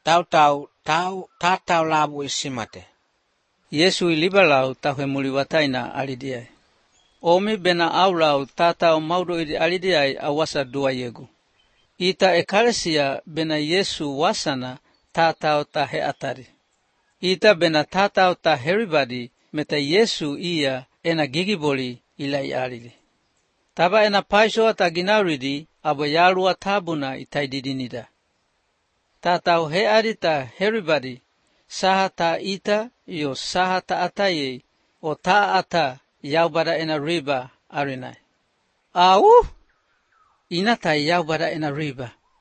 Tatau labu isimate. Yesu ilibalau tahu muli wataina alidiai. Omi bena aulau tatau maudo idi alidiai awasa dua yegu. Ita ekalesia bena Yesu wasana tatau ta he atari. Ita bena tatau ta heribadi meta Yesu ia ena gigiboli ilai alili. Taba ena paisoa ta ginauridi abo yalua tabuna itai didinida. Tatau he adita heribadi saha ta ita yo saha ta ataye o ta ata yaubada ena riba arinai. Au! Inata yaubada ena riba.